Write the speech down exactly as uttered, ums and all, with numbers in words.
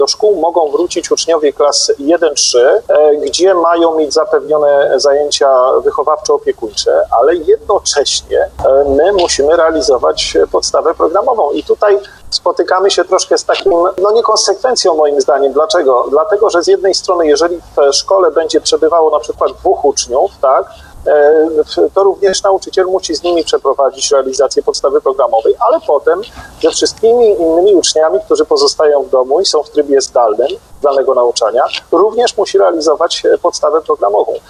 Do szkół mogą wrócić uczniowie klas jeden trzy, gdzie mają mieć zapewnione zajęcia wychowawczo-opiekuńcze, ale jednocześnie my musimy realizować podstawę programową. I tutaj spotykamy się troszkę z takim, no niekonsekwencją moim zdaniem. Dlaczego? Dlatego, że z jednej strony, jeżeli w szkole będzie przebywało na przykład dwóch uczniów, tak, to również nauczyciel musi z nimi przeprowadzić realizację podstawy programowej, ale potem ze wszystkimi innymi uczniami, którzy pozostają w domu i są w trybie zdalnym, zdalnego nauczania, również musi realizować podstawę programową.